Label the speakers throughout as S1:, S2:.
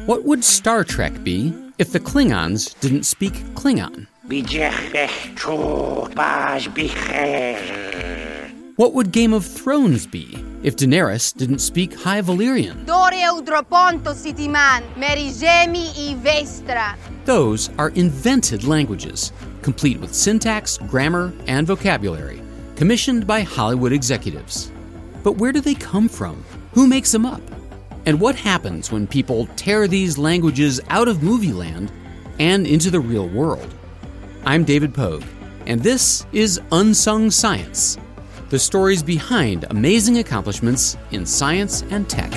S1: What would Star Trek be if the Klingons didn't speak Klingon? What would Game of Thrones be if Daenerys didn't speak High Valyrian? Those are invented languages, complete with syntax, grammar, and vocabulary, commissioned by Hollywood executives. But where do they come from? Who makes them up? And what happens when people tear these languages out of movie land and into the real world? I'm David Pogue, and this is Unsung Science, the stories behind amazing accomplishments in science and tech.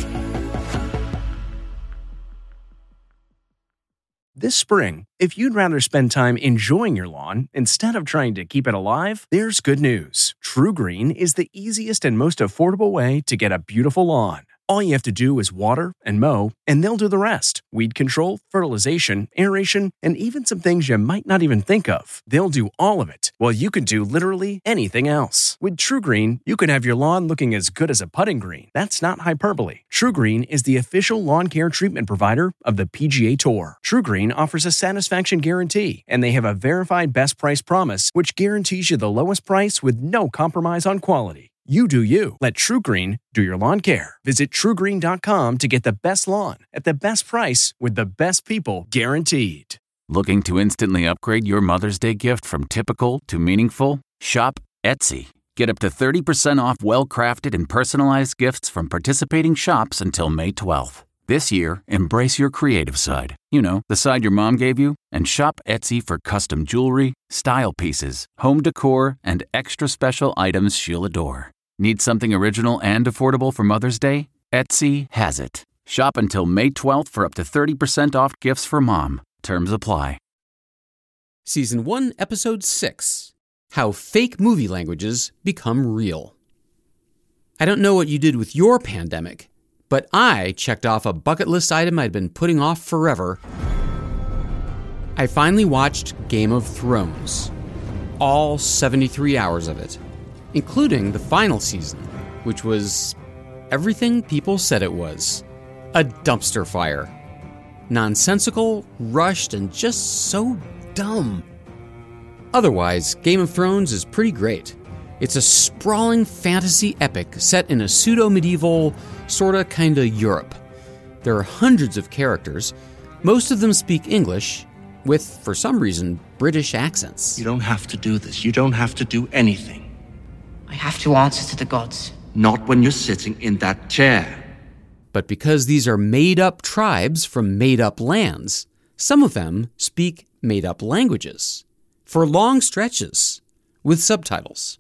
S2: This spring, if you'd rather spend time enjoying your lawn instead of trying to keep it alive, there's good news. TruGreen is the easiest and most affordable way to get a beautiful lawn. All you have to do is water and mow, and they'll do the rest. Weed control, fertilization, aeration, and even some things you might not even think of. They'll do all of it, while you can do literally anything else. With TruGreen, you can have your lawn looking as good as a putting green. That's not hyperbole. TruGreen is the official lawn care treatment provider of the PGA Tour. TruGreen offers a satisfaction guarantee, and they have a verified best price promise, which guarantees you the lowest price with no compromise on quality. You do you. Let TruGreen do your lawn care. Visit TruGreen.com to get the best lawn at the best price with the best people guaranteed.
S3: Looking to instantly upgrade your Mother's Day gift from typical to meaningful? Shop Etsy. Get up to 30% off well-crafted and personalized gifts from participating shops until May 12th. This year, embrace your creative side. You know, the side your mom gave you. And shop Etsy for custom jewelry, style pieces, home decor, and extra special items she'll adore. Need something original and affordable for Mother's Day? Etsy has it. Shop until May 12th for up to 30% off gifts for mom. Terms apply.
S1: Season 1, Episode 6, How Fake Movie Languages Become Real. I don't know what you did with your pandemic, but I checked off a bucket list item I'd been putting off forever. I finally watched Game of Thrones. All 73 hours of it, including the final season, which was everything people said it was. A dumpster fire. Nonsensical, rushed, and just so dumb. Otherwise, Game of Thrones is pretty great. It's a sprawling fantasy epic set in a pseudo-medieval, sorta kinda Europe. There are hundreds of characters. Most of them speak English, with, for some reason, British accents.
S4: You don't have to do this. You don't have to do anything.
S5: I have to answer to the gods.
S4: Not when you're sitting in that chair.
S1: But because these are made-up tribes from made-up lands, some of them speak made-up languages. For long stretches, with subtitles.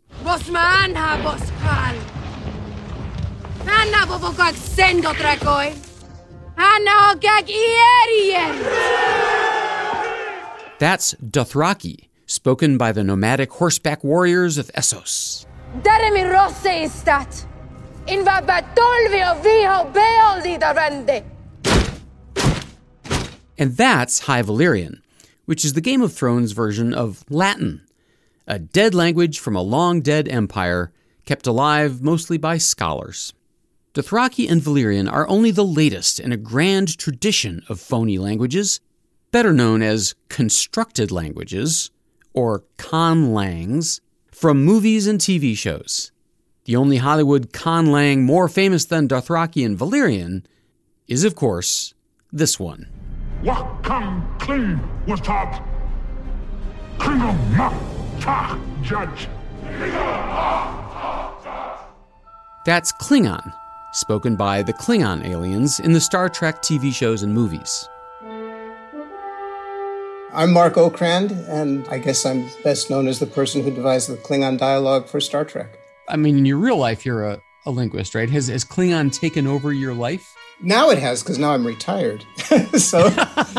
S1: That's Dothraki, spoken by the nomadic horseback warriors of Essos. And that's High Valyrian, which is the Game of Thrones version of Latin, a dead language from a long-dead empire kept alive mostly by scholars. Dothraki and Valyrian are only the latest in a grand tradition of phony languages, better known as constructed languages, or conlangs, from movies and TV shows. The only Hollywood conlang more famous than Dothraki and Valyrian is, of course, this one.
S6: Wakam Kling was taught. Klingon ma ta judge.
S1: That's Klingon, spoken by the Klingon aliens in the Star Trek TV shows and movies.
S7: I'm Mark Okrand, and I guess I'm best known as the person who devised the Klingon dialogue for Star Trek.
S1: I mean, in your real life, you're a linguist, right? Has Klingon taken over your life?
S7: Now it has, because now I'm retired. So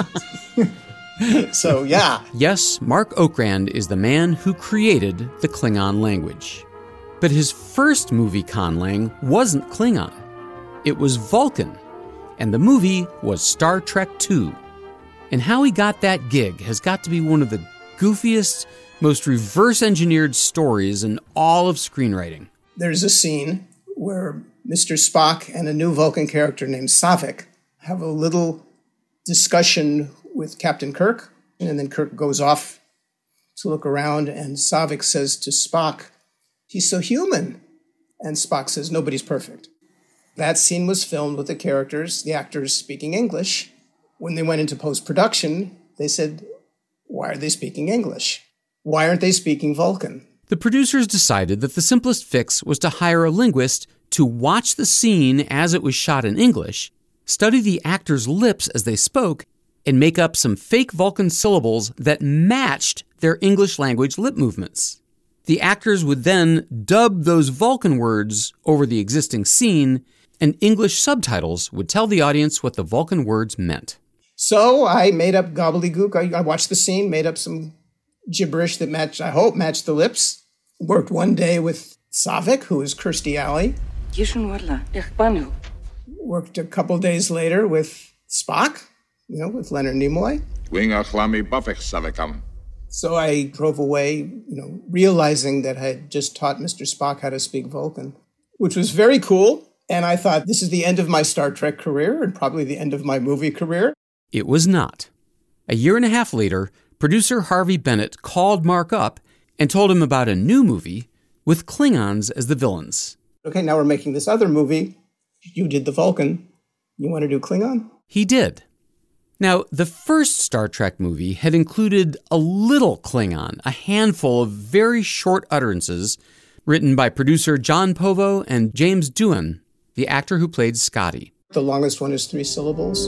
S7: yeah.
S1: Yes, Mark Okrand is the man who created the Klingon language. But his first movie conlang wasn't Klingon. It was Vulcan, and the movie was Star Trek II. And how he got that gig has got to be one of the goofiest, most reverse-engineered stories in all of screenwriting.
S7: There's a scene where Mr. Spock and a new Vulcan character named Saavik have a little discussion with Captain Kirk, and then Kirk goes off to look around, and Saavik says to Spock, "He's so human." And Spock says, "Nobody's perfect." That scene was filmed with the actors speaking English. When they went into post-production, they said, "Why are they speaking English? Why aren't they speaking Vulcan?"
S1: The producers decided that the simplest fix was to hire a linguist to watch the scene as it was shot in English, study the actors' lips as they spoke, and make up some fake Vulcan syllables that matched their English language lip movements. The actors would then dub those Vulcan words over the existing scene, and English subtitles would tell the audience what the Vulcan words meant.
S7: So I made up gobbledygook. I watched the scene, made up some gibberish that matched the lips. Worked one day with Saavik, who is Kirstie Alley. Worked a couple days later with Spock, with Leonard Nimoy. So I drove away, realizing that I had just taught Mr. Spock how to speak Vulcan, which was very cool. And I thought, this is the end of my Star Trek career and probably the end of my movie career.
S1: It was not. A year and a half later, producer Harvey Bennett called Mark up and told him about a new movie with Klingons as the villains.
S7: Okay, now we're making this other movie. You did the Vulcan. You want to do Klingon?
S1: He did. Now, the first Star Trek movie had included a little Klingon, a handful of very short utterances written by producer John Povo and James Doohan, the actor who played Scotty.
S7: The longest one is 3 syllables.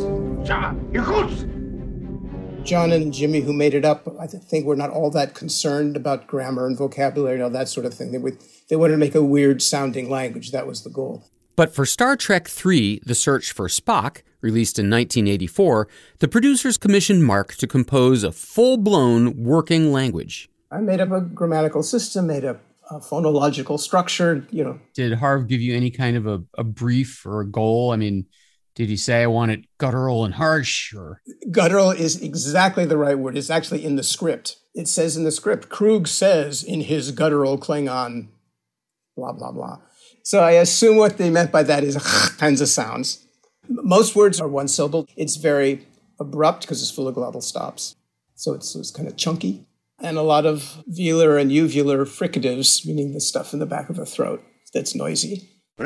S7: John and Jimmy, who made it up, I think were not all that concerned about grammar and vocabulary and all that sort of thing. They wanted to make a weird-sounding language. That was the goal.
S1: But for Star Trek III, The Search for Spock, released in 1984, the producers commissioned Mark to compose a full-blown working language.
S7: I made up a grammatical system, made up a phonological structure,
S1: Did Harv give you any kind of a brief or a goal? I mean, did he say, I want it guttural and harsh? Or
S7: Guttural is exactly the right word. It's actually in the script. It says in the script, Krug says in his guttural Klingon, blah, blah, blah. So I assume what they meant by that is kinds of sounds. Most words are one syllable. It's very abrupt because it's full of glottal stops. So it's kind of chunky. And a lot of velar and uvular fricatives, meaning the stuff in the back of the throat that's noisy.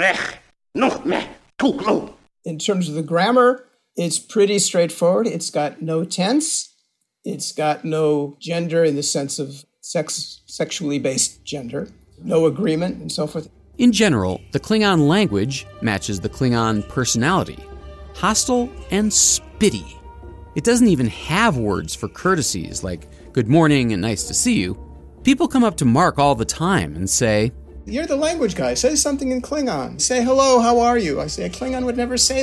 S7: In terms of the grammar, it's pretty straightforward. It's got no tense. It's got no gender in the sense of sexually based gender, no agreement, and so forth.
S1: In general, the Klingon language matches the Klingon personality, hostile and spitty. It doesn't even have words for courtesies like good morning and nice to see you. People come up to Mark all the time and say,
S7: "You're the language guy. Say something in Klingon. Say hello, how are you?" I say, a Klingon would never say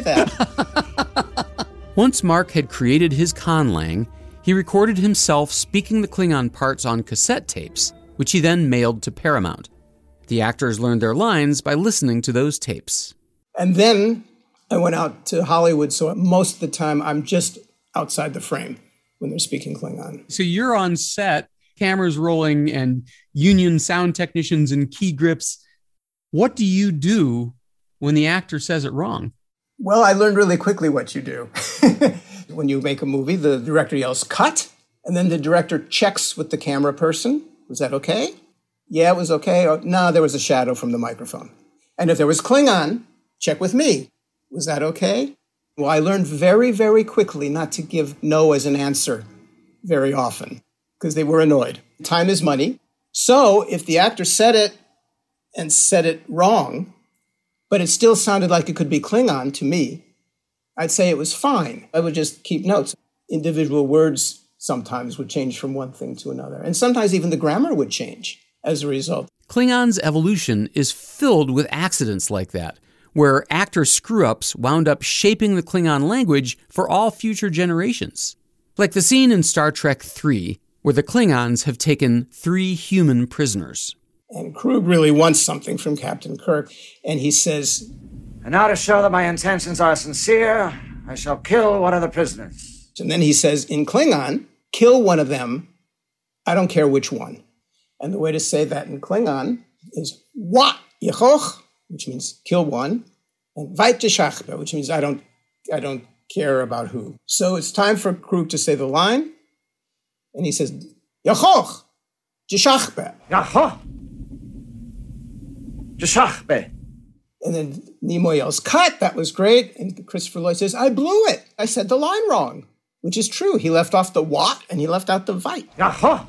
S7: that.
S1: Once Mark had created his conlang, he recorded himself speaking the Klingon parts on cassette tapes, which he then mailed to Paramount. The actors learned their lines by listening to those tapes.
S7: And then I went out to Hollywood, so most of the time I'm just outside the frame when they're speaking Klingon.
S1: So you're on set, cameras rolling, and union sound technicians and key grips. What do you do when the actor says it wrong?
S7: Well, I learned really quickly what you do. When you make a movie, the director yells, "Cut!" And then the director checks with the camera person. Was that okay? Yeah, it was okay. Oh, no, there was a shadow from the microphone. And if there was Klingon, check with me. Was that okay? Well, I learned very, very quickly not to give no as an answer very often because they were annoyed. Time is money. So if the actor said it and said it wrong, but it still sounded like it could be Klingon to me, I'd say it was fine. I would just keep notes. Individual words sometimes would change from one thing to another. And sometimes even the grammar would change as a result.
S1: Klingon's evolution is filled with accidents like that, where actor screw-ups wound up shaping the Klingon language for all future generations. Like the scene in Star Trek III, where the Klingons have taken 3 human prisoners.
S7: And Krug really wants something from Captain Kirk, and he says,
S8: "And now to show that my intentions are sincere, I shall kill one of the prisoners."
S7: And then he says, in Klingon, "Kill one of them, I don't care which one." And the way to say that in Klingon is "Wa yichoch," which means kill one, and "Vait tishachba," which means I don't care about who. So it's time for Krug to say the line. And he says, Yachoch, Jeshachbe.
S8: Yachoch, Jeshachbe.
S7: And then Nimoy yells, cut, that was great. And Christopher Lloyd says, I blew it. I said the line wrong, which is true. He left off the what and he left out the vite.
S8: Yachoch,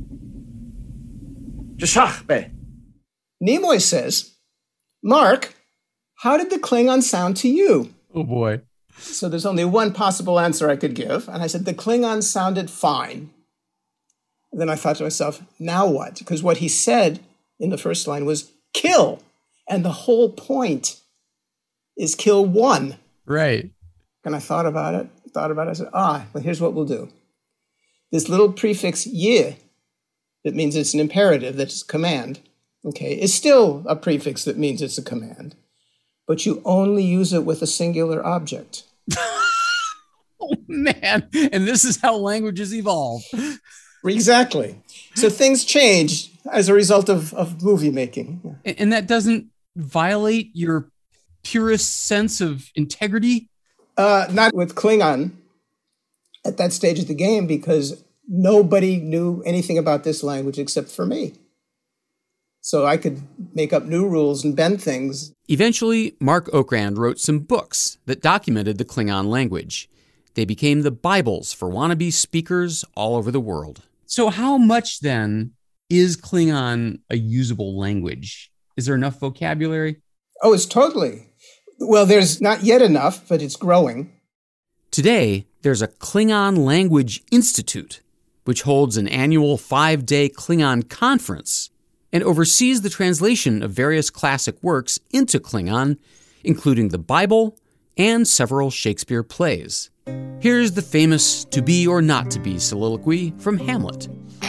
S8: Jeshachbe.
S7: Nimoy says, Mark, how did the Klingon sound to you?
S1: Oh, boy.
S7: So there's only one possible answer I could give. And I said, the Klingon sounded fine. And then I thought to myself, now what? Because what he said in the first line was kill. And the whole point is kill one.
S1: Right.
S7: And I thought about it. I said, well, here's what we'll do. This little prefix ye, that means it's an imperative, that's a command, okay, is still a prefix that means it's a command. But you only use it with a singular object.
S1: Oh, man. And this is how languages evolve.
S7: Exactly. So things change as a result of movie making.
S1: And that doesn't violate your purest sense of integrity?
S7: Not with Klingon at that stage of the game, because nobody knew anything about this language except for me. So I could make up new rules and bend things.
S1: Eventually, Mark Okrand wrote some books that documented the Klingon language. They became the Bibles for wannabe speakers all over the world. So how much, then, is Klingon a usable language? Is there enough vocabulary?
S7: Oh, it's totally. Well, there's not yet enough, but it's growing.
S1: Today, there's a Klingon Language Institute, which holds an annual 5-day Klingon conference and oversees the translation of various classic works into Klingon, including the Bible and several Shakespeare plays. Here's the famous To Be or Not to Be soliloquy from Hamlet.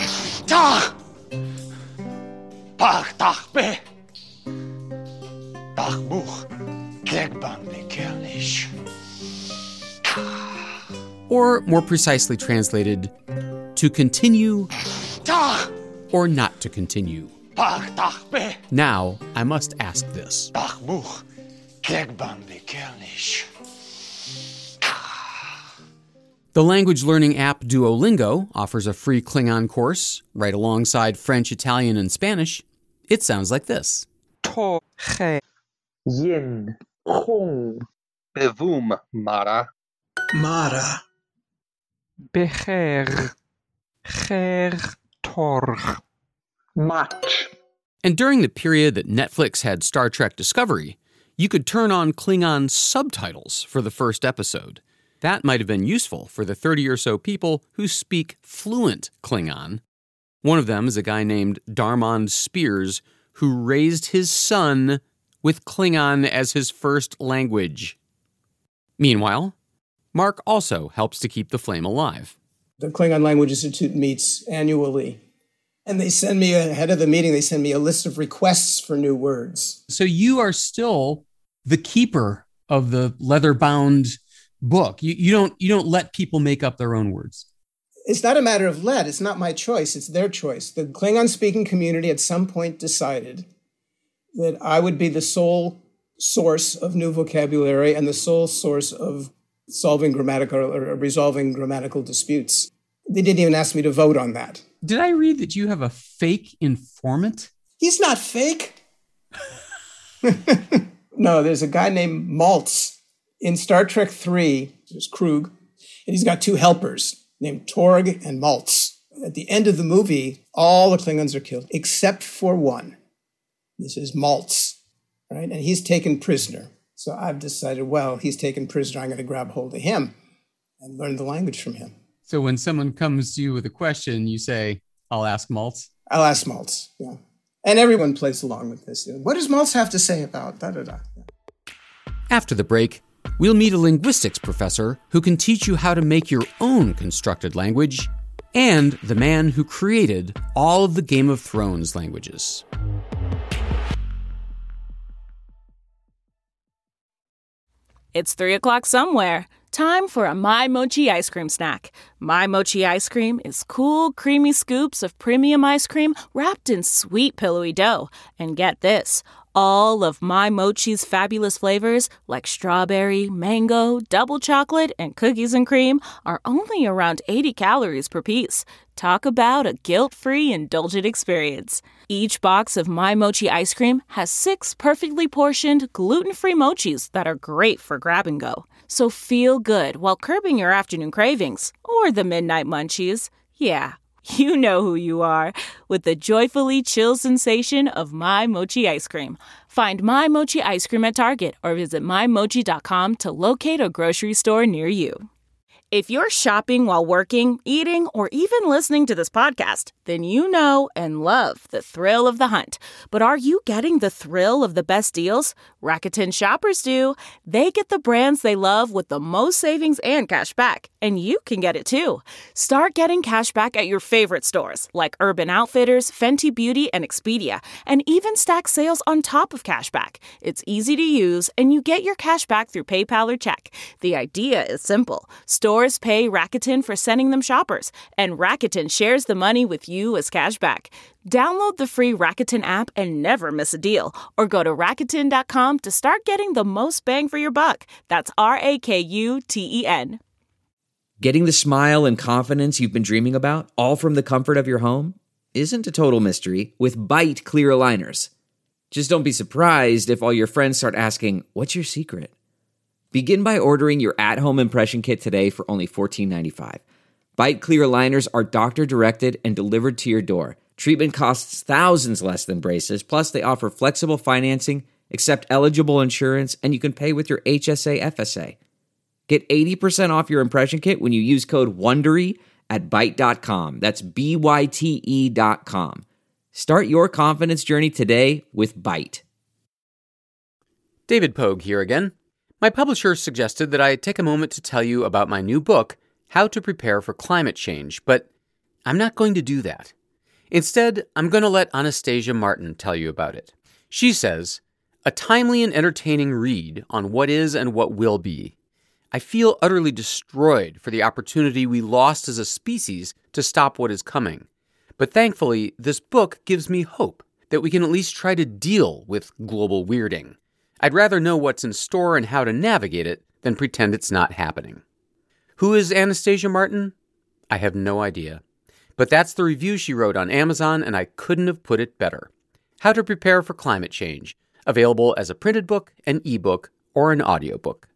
S1: Or more precisely translated, to continue or not to continue. Now, I must ask this. The language learning app Duolingo offers a free Klingon course right alongside French, Italian, and Spanish. It sounds like this.
S9: To, he, yin, khung. Bevum, Mara.
S10: Mara.
S9: Becher. Cher, torch.
S10: Match.
S1: And during the period that Netflix had Star Trek Discovery, you could turn on Klingon subtitles for the first episode. That might have been useful for the 30 or so people who speak fluent Klingon. One of them is a guy named Darmond Spears, who raised his son with Klingon as his first language. Meanwhile, Mark also helps to keep the flame alive.
S7: The Klingon Language Institute meets annually. And they send me, ahead of the meeting, they send me a list of requests for new words.
S1: So you are still the keeper of the leather-bound book. You don't let people make up their own words.
S7: It's not a matter of let. It's not my choice. It's their choice. The Klingon-speaking community at some point decided that I would be the sole source of new vocabulary and the sole source of solving grammatical or resolving grammatical disputes. They didn't even ask me to vote on that.
S1: Did I read that you have a fake informant?
S7: He's not fake. No, there's a guy named Maltz in Star Trek 3. There's Krug, and he's got two helpers named Torg and Maltz. At the end of the movie, all the Klingons are killed except for one. This is Maltz, right? And he's taken prisoner. So I've decided, well, he's taken prisoner. I'm going to grab hold of him and learn the language from him.
S1: So when someone comes to you with a question, you say, I'll ask Maltz?
S7: I'll ask Maltz, yeah. And everyone plays along with this. What does Maltz have to say about da-da-da? Yeah.
S1: After the break, we'll meet a linguistics professor who can teach you how to make your own constructed language, and the man who created all of the Game of Thrones languages.
S11: It's 3 o'clock somewhere. Time for a My Mochi ice cream snack. My Mochi ice cream is cool, creamy scoops of premium ice cream wrapped in sweet, pillowy dough. And get this, All of My Mochi's fabulous flavors, like strawberry, mango, double chocolate, and cookies and cream, are only around 80 calories per piece. Talk about a guilt-free, indulgent experience. Each box of My Mochi ice cream has 6 perfectly portioned, gluten-free mochis that are great for grab and go. So feel good while curbing your afternoon cravings, or the midnight munchies. Yeah, you know who you are, with the joyfully chill sensation of My Mochi ice cream. Find My Mochi ice cream at Target or visit MyMochi.com to locate a grocery store near you. If you're shopping while working, eating, or even listening to this podcast, then you know and love the thrill of the hunt. But are you getting the thrill of the best deals? Rakuten shoppers do. They get the brands they love with the most savings and cash back. And you can get it too. Start getting cash back at your favorite stores like Urban Outfitters, Fenty Beauty, and Expedia, and even stack sales on top of cash back. It's easy to use, and you get your cash back through PayPal or check. The idea is simple. Stores pay Rakuten for sending them shoppers, and Rakuten shares the money with you as cash back. Download the free Rakuten app and never miss a deal, or go to Rakuten.com to start getting the most bang for your buck. That's Rakuten.
S12: Getting the smile and confidence you've been dreaming about, all from the comfort of your home, isn't a total mystery with Byte clear aligners. Just don't be surprised if all your friends start asking, "What's your secret?" Begin by ordering your at-home impression kit today for only $14.95. Byte clear aligners are doctor-directed and delivered to your door. Treatment costs thousands less than braces, plus they offer flexible financing, accept eligible insurance, and you can pay with your HSA FSA. Get 80% off your impression kit when you use code WONDERY at Byte.com. That's BYTE.com. Start your confidence journey today with Byte.
S1: David Pogue here again. My publisher suggested that I take a moment to tell you about my new book, How to Prepare for Climate Change, but I'm not going to do that. Instead, I'm going to let Anastasia Martin tell you about it. She says, "A timely and entertaining read on what is and what will be. I feel utterly destroyed for the opportunity we lost as a species to stop what is coming. But thankfully, this book gives me hope that we can at least try to deal with global weirding. I'd rather know what's in store and how to navigate it than pretend it's not happening." Who is Anastasia Martin? I have no idea. But that's the review she wrote on Amazon, and I couldn't have put it better. How to Prepare for Climate Change, available as a printed book, an ebook, or an audiobook.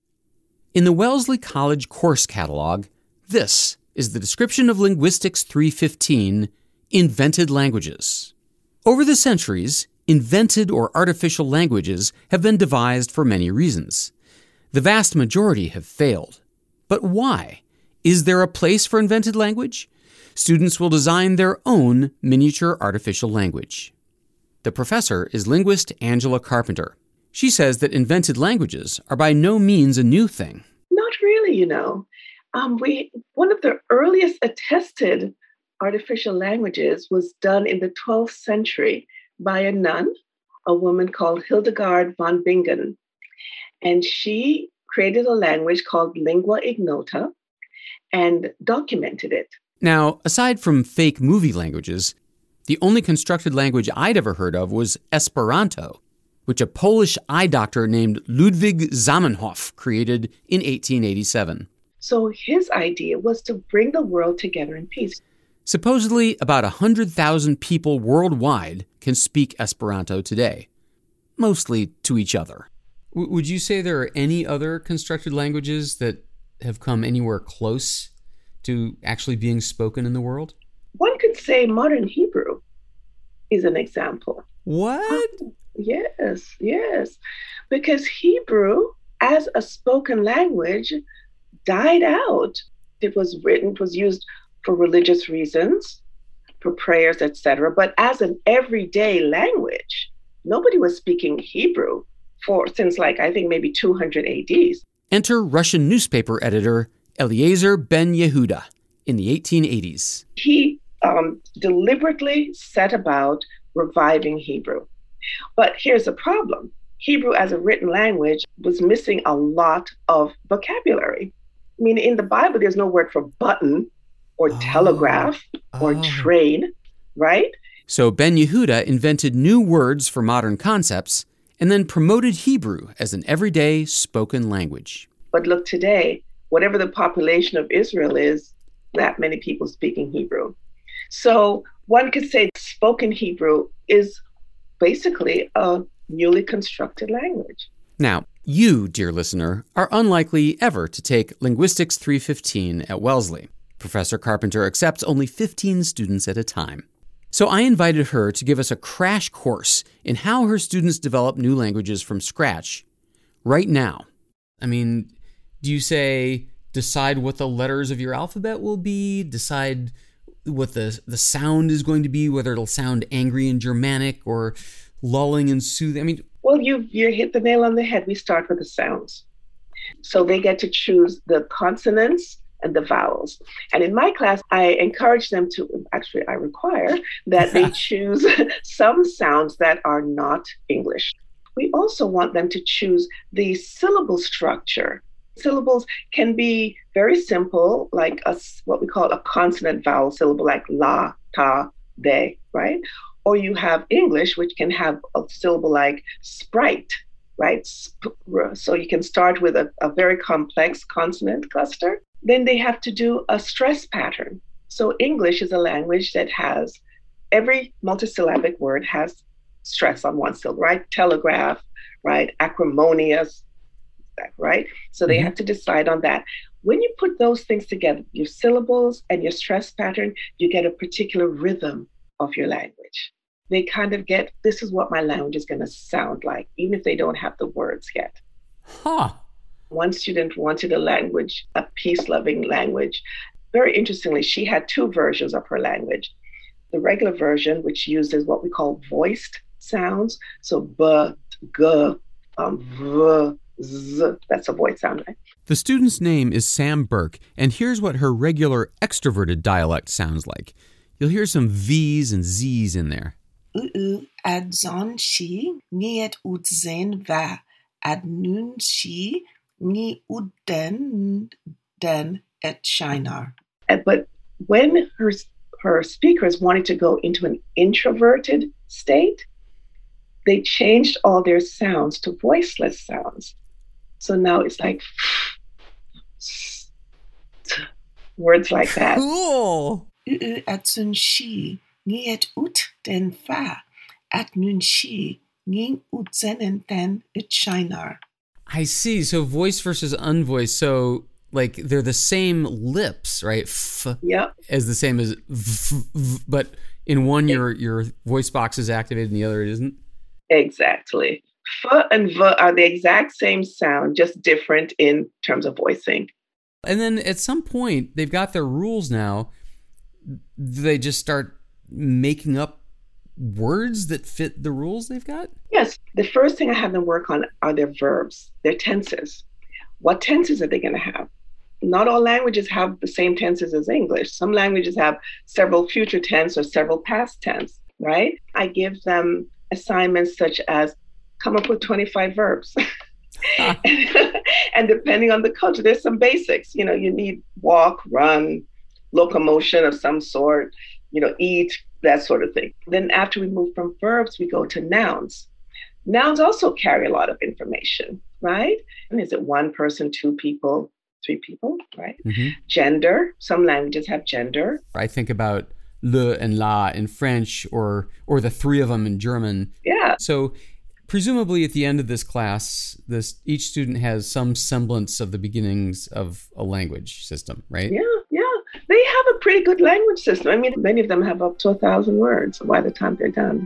S1: In the Wellesley College course catalog, this is the description of Linguistics 315, Invented Languages. Over the centuries, invented or artificial languages have been devised for many reasons. The vast majority have failed. But why? Is there a place for invented language? Students will design their own miniature artificial language. The professor is linguist Angela Carpenter. She says that invented languages are by no means a new thing.
S13: Not really, you know. One of the earliest attested artificial languages was done in the 12th century by a nun, a woman called Hildegard von Bingen. And she created a language called lingua ignota and documented it.
S1: Now, aside from fake movie languages, the only constructed language I'd ever heard of was Esperanto, which a Polish eye doctor named Ludwig Zamenhof created in 1887.
S13: So his idea was to bring the world together in peace.
S1: Supposedly, about 100,000 people worldwide can speak Esperanto today, mostly to each other. Would you say there are any other constructed languages that have come anywhere close to actually being spoken in the world?
S13: One could say modern Hebrew is an example.
S1: What?
S13: Yes. Because Hebrew, as a spoken language, died out. It was used for religious reasons, for prayers, etc. But as an everyday language, nobody was speaking Hebrew since I think maybe 200 AD.
S1: Enter Russian newspaper editor Eliezer Ben Yehuda in the 1880s.
S13: He deliberately set about reviving Hebrew. But here's the problem. Hebrew as a written language was missing a lot of vocabulary. I mean, in the Bible, there's no word for button or telegraph or train, right?
S1: So Ben Yehuda invented new words for modern concepts and then promoted Hebrew as an everyday spoken language.
S13: But look, today, whatever the population of Israel is, that many people speaking Hebrew. So one could say spoken Hebrew is basically a newly constructed language.
S1: Now, you, dear listener, are unlikely ever to take Linguistics 315 at Wellesley. Professor Carpenter accepts only 15 students at a time. So I invited her to give us a crash course in how her students develop new languages from scratch right now. I mean, do you say, decide what the letters of your alphabet will be, decide what the sound is going to be, whether it'll sound angry in Germanic or lulling and soothing? I mean,
S13: well, you hit the nail on the head. We start with the sounds. So they get to choose the consonants and the vowels. And in my class, I encourage them to, actually, I require that they choose some sounds that are not English. We also want them to choose the syllable structure. Syllables can be very simple, like what we call a consonant vowel syllable, like la, ta, de, right? Or you have English, which can have a syllable like sprite, right? So you can start with a very complex consonant cluster. Then they have to do a stress pattern. So English is a language that has, every multisyllabic word has stress on one syllable, right? Telegraph, right? Acrimonious, right? So they have to decide on that. When you put those things together, your syllables and your stress pattern, you get a particular rhythm of your language. They kind of get, this is what my language is going to sound like, even if they don't have the words yet.
S1: Huh.
S13: One student wanted a language, a peace-loving language. Very interestingly, she had two versions of her language. The regular version, which uses what we call voiced sounds. So b, g, v, z, that's a voiced sound, right?
S1: The student's name is Sam Burke, and here's what her regular extroverted dialect sounds like. You'll hear some V's and Z's in there.
S10: Ad zon shi niet utzen va ad nun shi ni uden den et shinar.
S13: But when her speakers wanted to go into an introverted state, they changed all their sounds to voiceless sounds. So now it's like words like that.
S1: Cool.
S10: Ad zon shi niet ut den va ad nun shi ni uden den et shinar.
S1: I see. So voice versus unvoiced. So like they're the same lips, right? F as the same as v, but in one your voice box is activated and the other it isn't?
S13: Exactly. F and v are the exact same sound, just different in terms of voicing.
S1: And then at some point, they've got their rules now. They just start making up words that fit the rules they've got?
S13: Yes. The first thing I have them work on are their verbs, their tenses. What tenses are they going to have? Not all languages have the same tenses as English. Some languages have several future tense or several past tense, right? I give them assignments such as come up with 25 verbs. And depending on the culture, there's some basics. You know, you need walk, run, locomotion of some sort, you know, eat, that sort of thing. Then after we move from verbs, we go to nouns. Nouns also carry a lot of information, right? And is it one person, two people, three people, right? Mm-hmm. Gender, some languages have gender.
S1: I think about le and la in French or the three of them in German.
S13: Yeah.
S1: So presumably at the end of this class, each student has some semblance of the beginnings of a language system, right?
S13: Yeah. They have a pretty good language system. I mean, many of them have up to 1,000 words by the time they're done.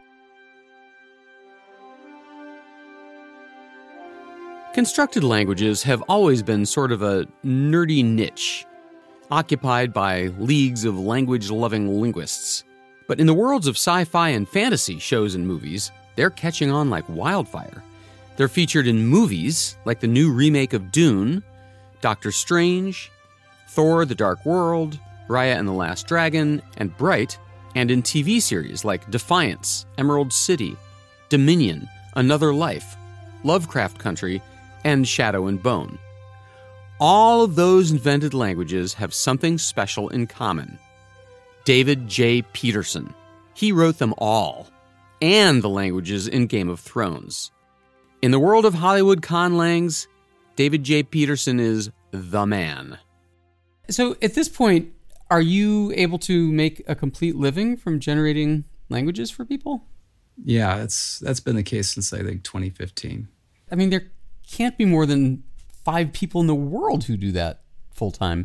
S1: Constructed languages have always been sort of a nerdy niche, occupied by leagues of language-loving linguists. But in the worlds of sci-fi and fantasy shows and movies, they're catching on like wildfire. They're featured in movies like the new remake of Dune, Doctor Strange, Thor: The Dark World, Raya and the Last Dragon, and Bright, and in TV series like Defiance, Emerald City, Dominion, Another Life, Lovecraft Country, and Shadow and Bone. All of those invented languages have something special in common. David J. Peterson, He wrote them all, and the languages in Game of Thrones. In the world of Hollywood conlangs, David J. Peterson is the man. So at this point, are you able to make a complete living from generating languages for people?
S14: Yeah, that's been the case since, I think, 2015.
S1: I mean, there can't be more than 5 people in the world who do that full-time.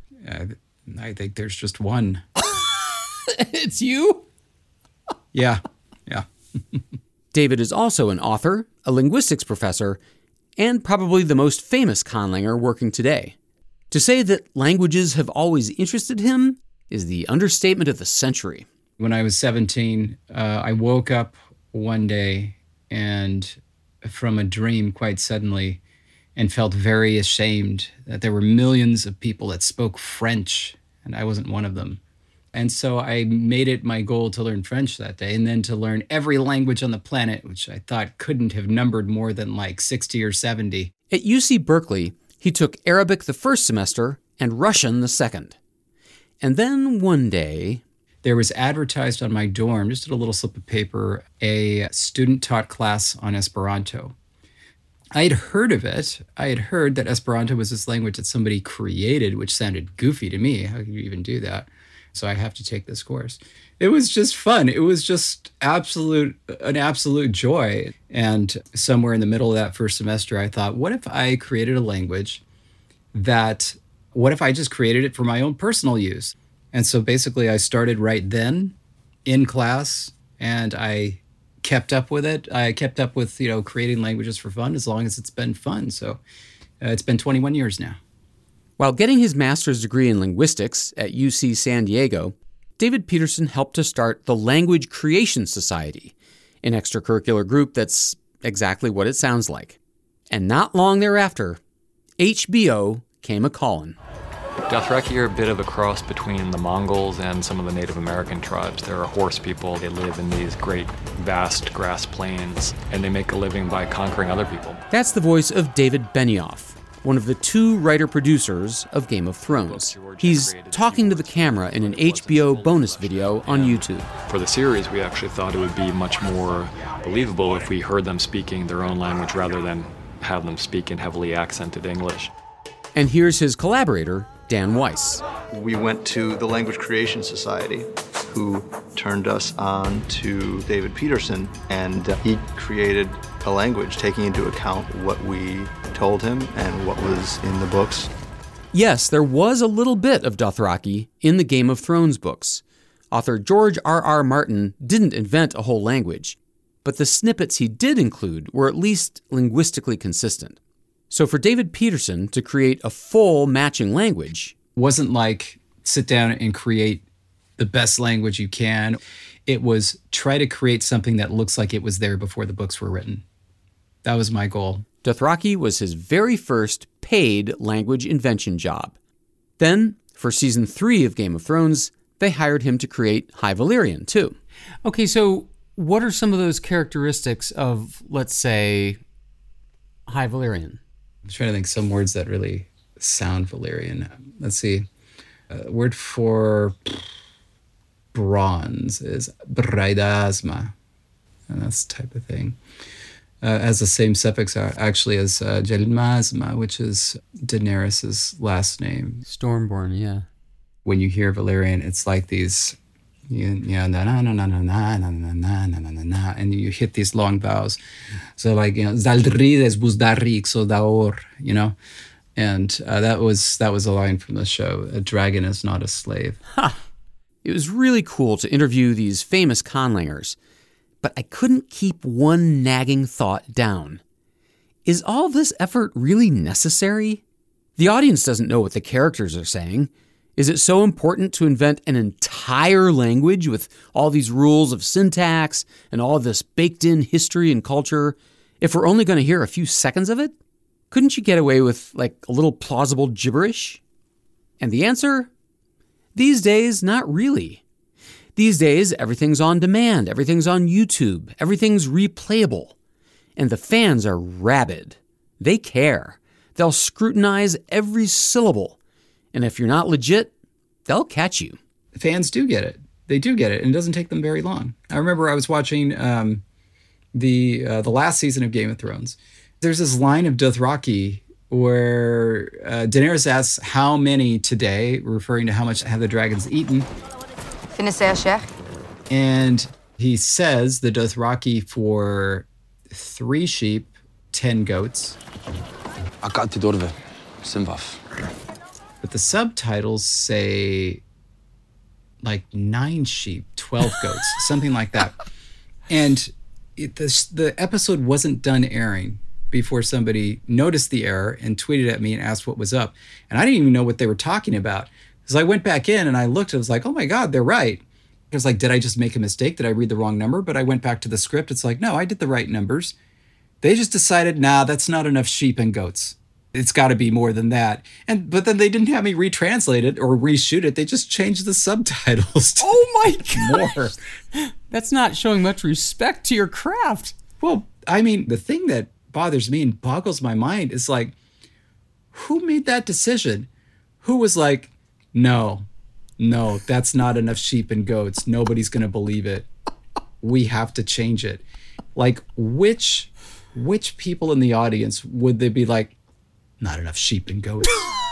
S14: I think there's just one.
S1: It's you?
S14: Yeah.
S1: David is also an author, a linguistics professor, and probably the most famous conlanger working today. To say that languages have always interested him is the understatement of the century.
S14: When I was 17, I woke up one day and from a dream quite suddenly and felt very ashamed that there were millions of people that spoke French, and I wasn't one of them. And so I made it my goal to learn French that day and then to learn every language on the planet, which I thought couldn't have numbered more than like 60 or 70.
S1: At UC Berkeley, he took Arabic the first semester and Russian the second. And then one day,
S14: there was advertised on my dorm, just a little slip of paper, a student-taught class on Esperanto. I had heard of it. I had heard that Esperanto was this language that somebody created, which sounded goofy to me. How could you even do that? So I have to take this course. It was just fun. It was just an absolute joy. And somewhere in the middle of that first semester, I thought, what if I created a language what if I just created it for my own personal use? And so basically I started right then in class, and I kept up with it. I kept up with, creating languages for fun as long as it's been fun. So it's been 21 years now.
S1: While getting his master's degree in linguistics at UC San Diego, David Peterson helped to start the Language Creation Society, an extracurricular group that's exactly what it sounds like. And not long thereafter, HBO came a-callin'.
S15: Dothraki are a bit of a cross between the Mongols and some of the Native American tribes. They're a horse people. They live in these great, vast grass plains, and they make a living by conquering other people.
S1: That's the voice of David Benioff, one of the 2 writer-producers of Game of Thrones. He's talking to the camera in an HBO bonus video on YouTube.
S15: For the series, we actually thought it would be much more believable if we heard them speaking their own language rather than have them speak in heavily accented English.
S1: And here's his collaborator, Dan Weiss.
S16: We went to the Language Creation Society, who turned us on to David Peterson, and he created a language taking into account what we told him and what was in the books.
S1: Yes, there was a little bit of Dothraki in the Game of Thrones books. Author George R.R. Martin didn't invent a whole language, but the snippets he did include were at least linguistically consistent. So for David Peterson to create a full matching language
S14: wasn't like sit down and create the best language you can. It was try to create something that looks like it was there before the books were written. That was my goal.
S1: Dothraki was his very first paid language invention job. Then, for season 3 of Game of Thrones, they hired him to create High Valyrian, too. Okay, so what are some of those characteristics of, let's say, High Valyrian?
S14: I'm trying to think some words that really sound Valyrian. Let's see. Word for bronze is braidasma, and that's the type of thing. Has the same suffix actually as Jelmasma, which is Daenerys' last name.
S1: Stormborn, yeah.
S14: When you hear Valyrian, it's like these, and you hit these long vowels. So like, Zaldrides Buzdarix Daor, and that was a line from the show. A dragon is not a slave.
S1: Ha! It was really cool to interview these famous conlangers, but I couldn't keep one nagging thought down. Is all this effort really necessary? The audience doesn't know what the characters are saying. Is it so important to invent an entire language with all these rules of syntax and all this baked-in history and culture if we're only going to hear a few seconds of it? Couldn't you get away with, like, a little plausible gibberish? And the answer? These days, not really. These days, everything's on demand, everything's on YouTube, everything's replayable. And the fans are rabid. They care. They'll scrutinize every syllable. And if you're not legit, they'll catch you.
S14: Fans do get it. They do get it, and it doesn't take them very long. I remember I was watching the last season of Game of Thrones. There's this line of Dothraki where Daenerys asks how many today, referring to how much have the dragons eaten. And he says the Dothraki for 3 sheep, 10 goats. But the subtitles say like 9 sheep, 12 goats, something like that. And the episode wasn't done airing before somebody noticed the error and tweeted at me and asked what was up. And I didn't even know what they were talking about. So I went back in and I looked, and I was like, oh my God, they're right. I was like, did I just make a mistake? Did I read the wrong number? But I went back to the script. It's like, no, I did the right numbers. They just decided, nah, that's not enough sheep and goats. It's got to be more than that. But then they didn't have me retranslate it or reshoot it. They just changed the subtitles to
S1: my God.
S14: more.
S1: That's not showing much respect to your craft.
S14: Well, I mean, the thing that bothers me and boggles my mind is like, who made that decision? Who was like, no, that's not enough sheep and goats. Nobody's going to believe it. We have to change it. Like, which people in the audience would they be like, not enough sheep and goats?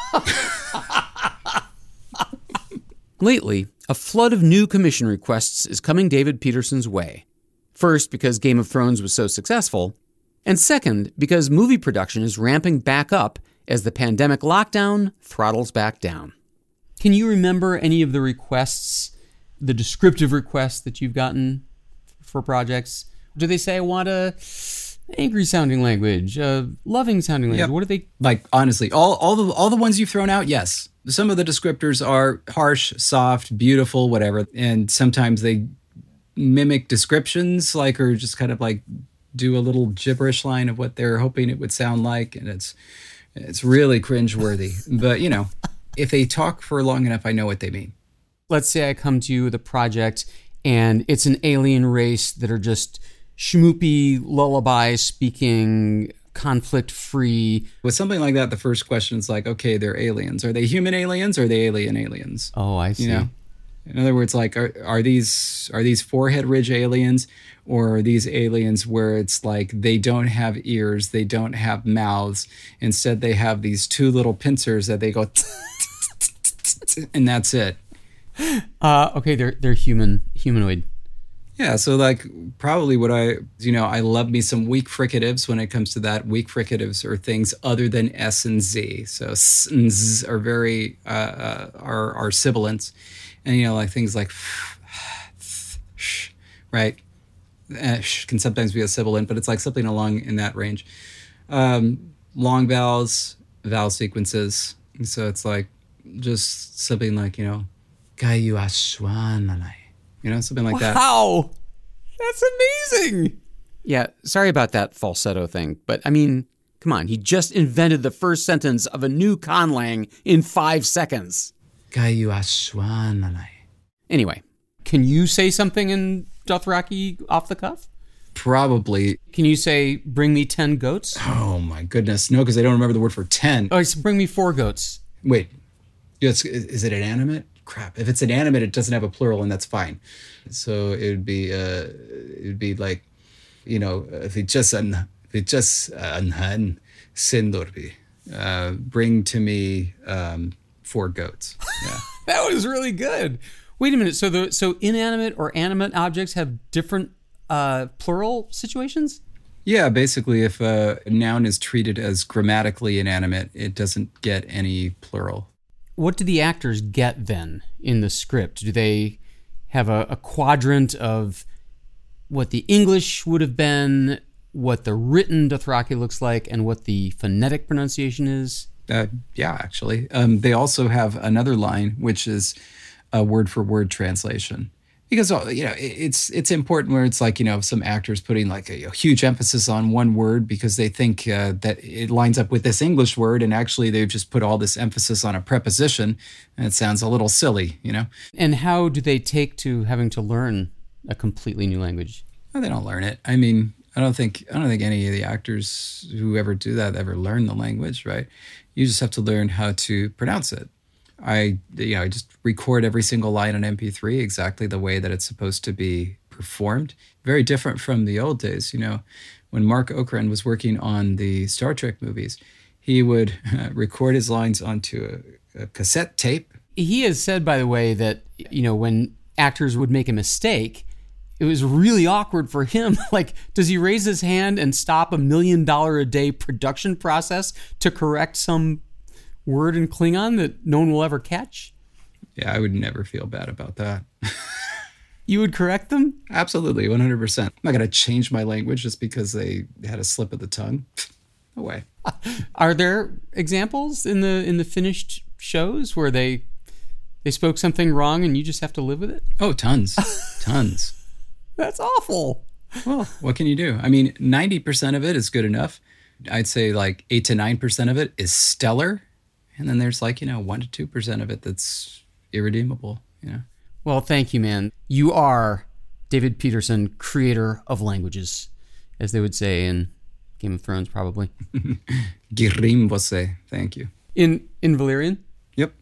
S1: Lately, a flood of new commission requests is coming David Peterson's way. First, because Game of Thrones was so successful, and second, because movie production is ramping back up as the pandemic lockdown throttles back down. Can you remember any of the requests, the descriptive requests that you've gotten for projects? Do they say, I want a angry sounding language, a loving sounding language?
S14: Yep.
S1: What do they...
S14: Like, honestly, all the ones you've thrown out, yes. Some of the descriptors are harsh, soft, beautiful, whatever. And sometimes they mimic descriptions, like, or just kind of like do a little gibberish line of what they're hoping it would sound like. And it's really cringeworthy. But, you know, if they talk for long enough, I know what they mean.
S1: Let's say I come to you with a project and it's an alien race that are just schmoopy, lullaby speaking, conflict-free.
S14: With something like that, the first question is like, okay, they're aliens. Are they human aliens or are they alien aliens?
S1: Oh, I see.
S14: You know? In other words, like, are these forehead ridge aliens, or are these aliens where it's like they don't have ears, they don't have mouths, instead they have these 2 little pincers that they go and that's it.
S1: Okay, they're humanoid.
S14: Yeah, so like probably what I love me some weak fricatives when it comes to that. Weak fricatives are things other than S and Z. So S and Z are very are sibilants, and you know, like things like right, can sometimes be a sibilant, but it's like something along in that range. Long vowels, vowel sequences. So it's like just something like, you know, Gayu Ashwananai. You know, something like that.
S1: Wow! That's amazing! Yeah, sorry about that falsetto thing, but I mean, come on, he just invented the first sentence of a new conlang in 5 seconds.
S14: Gayu Ashwananai.
S1: Anyway, can you say something in Dothraki off the cuff?
S14: Probably.
S1: Can you say, bring me 10 goats?
S14: Oh my goodness, no, because I don't remember the word for 10.
S1: Oh, so bring me 4 goats.
S14: Wait, is it inanimate? Crap. If it's inanimate, it doesn't have a plural, and that's fine. So it would be like, you know, bring to me 4 goats. Yeah.
S1: That was really good. Wait a minute. So inanimate or animate objects have different plural situations?
S14: Yeah, basically, if a noun is treated as grammatically inanimate, it doesn't get any plural.
S1: What do the actors get then in the script? Do they have a quadrant of what the English would have been, what the written Dothraki looks like, and what the phonetic pronunciation is?
S14: Yeah, actually. They also have another line, which is a word-for-word translation. Because, you know, it's important where it's like, you know, some actors putting like a huge emphasis on one word because they think that it lines up with this English word, and actually they've just put all this emphasis on a preposition, and it sounds a little silly, you know?
S1: And how do they take to having to learn a completely new language?
S14: Well, they don't learn it. I mean, I don't think any of the actors who ever do that ever learn the language, right? You just have to learn how to pronounce it. I just record every single line on MP3 exactly the way that it's supposed to be performed. Very different from the old days. When Mark Okrand was working on the Star Trek movies, he would record his lines onto a cassette tape.
S1: He has said, by the way, that, when actors would make a mistake, it was really awkward for him. Like, does he raise his hand and stop $1 million a day production process to correct some word in Klingon that no one will ever catch?
S14: Yeah, I would never feel bad about that.
S1: You would correct them?
S14: Absolutely, 100%. I'm not going to change my language just because they had a slip of the tongue. No way.
S1: Are there examples in the finished shows where they spoke something wrong and you just have to live with it?
S14: Oh, tons. Tons.
S1: That's awful.
S14: Well, what can you do? I mean, 90% of it is good enough. I'd say like 8 to 9% of it is stellar. And then there's 1 to 2% of it that's irredeemable,
S1: Well, thank you, man. You are David Peterson, creator of languages, as they would say in Game of Thrones, probably.
S14: Girim você. Thank you.
S1: In Valyrian?
S14: Yep.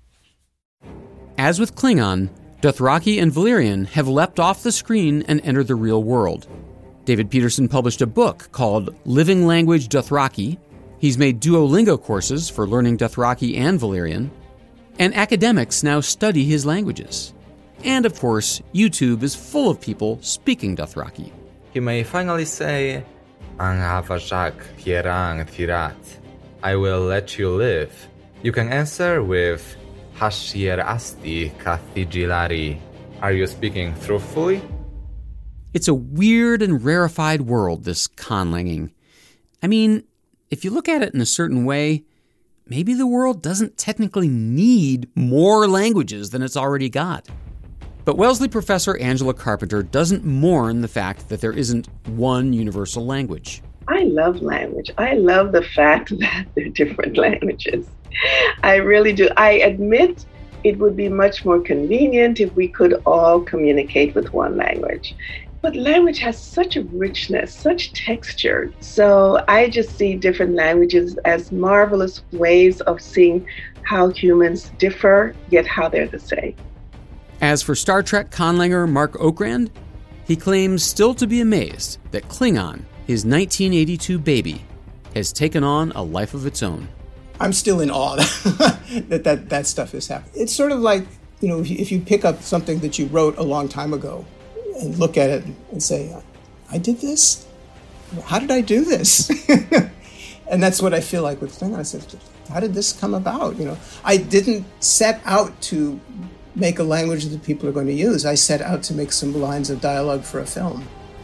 S1: As with Klingon, Dothraki and Valyrian have leapt off the screen and entered the real world. David Peterson published a book called Living Language Dothraki. He's made Duolingo courses for learning Dothraki and Valyrian. And academics now study his languages. And of course, YouTube is full of people speaking Dothraki.
S17: You may finally say, Angavajak Hierang Thirat. I will let you live. You can answer with Hashier Asti Kathijilari. Are you speaking truthfully?
S1: It's a weird and rarefied world, this conlanging. I mean, if you look at it in a certain way, maybe the world doesn't technically need more languages than it's already got. But Wellesley professor Angela Carpenter doesn't mourn the fact that there isn't one universal language.
S13: I love language. I love the fact that there are different languages. I really do. I admit it would be much more convenient if we could all communicate with one language. But language has such a richness, such texture. So I just see different languages as marvelous ways of seeing how humans differ, yet how they're the same.
S1: As for Star Trek conlanger Mark Okrand, he claims still to be amazed that Klingon, his 1982 baby, has taken on a life of its own.
S7: I'm still in awe that stuff is happening. It's sort of like, if you pick up something that you wrote a long time ago and look at it and say, I did this? How did I do this? And that's what I feel like with Klingon. I said, how did this come about? I didn't set out to make a language that people are going to use. I set out to make some lines of dialogue for a film.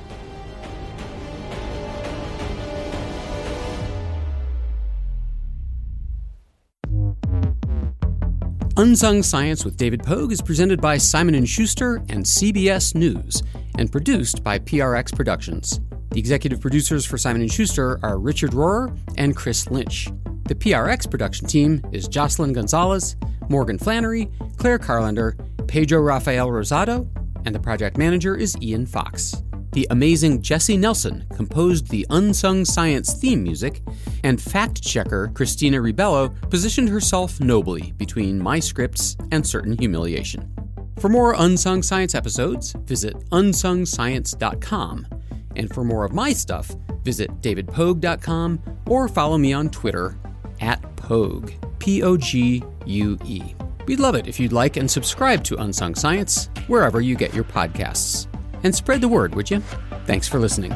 S1: Unsung Science with David Pogue is presented by Simon & Schuster and CBS News and produced by PRX Productions. The executive producers for Simon & Schuster are Richard Rohrer and Chris Lynch. The PRX production team is Jocelyn Gonzalez, Morgan Flannery, Claire Carlander, Pedro Rafael Rosado, and the project manager is Ian Fox. The amazing Jesse Nelson composed the Unsung Science theme music, and fact-checker Christina Ribello positioned herself nobly between my scripts and certain humiliation. For more Unsung Science episodes, visit unsongscience.com. And for more of my stuff, visit davidpogue.com or follow me on Twitter @Pogue, Pogue. We'd love it if you'd like and subscribe to Unsung Science wherever you get your podcasts. And spread the word, would you? Thanks for listening.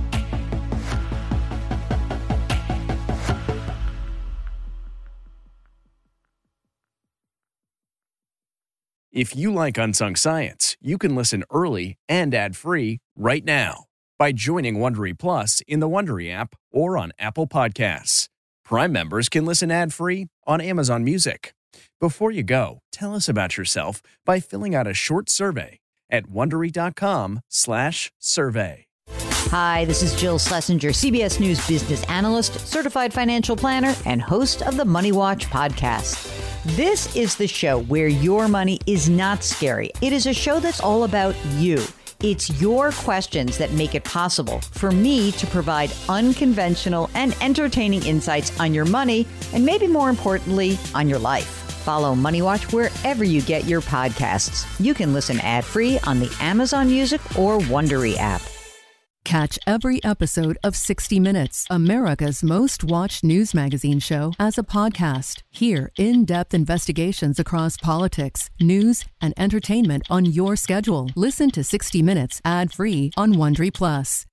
S2: If you like Unsung Science, you can listen early and ad-free right now by joining Wondery Plus in the Wondery app or on Apple Podcasts. Prime members can listen ad-free on Amazon Music. Before you go, tell us about yourself by filling out a short survey at Wondery.com/survey.
S18: Hi, this is Jill Schlesinger, CBS News business analyst, certified financial planner, and host of the Money Watch podcast. This is the show where your money is not scary. It is a show that's all about you. It's your questions that make it possible for me to provide unconventional and entertaining insights on your money, and maybe more importantly, on your life. follow Money Watch wherever you get your podcasts. You can listen ad-free on the Amazon Music or Wondery app.
S19: Catch every episode of 60 Minutes, America's most watched news magazine show, as a podcast. Hear in-depth investigations across politics, news, and entertainment on your schedule. Listen to 60 Minutes ad-free on Wondery Plus.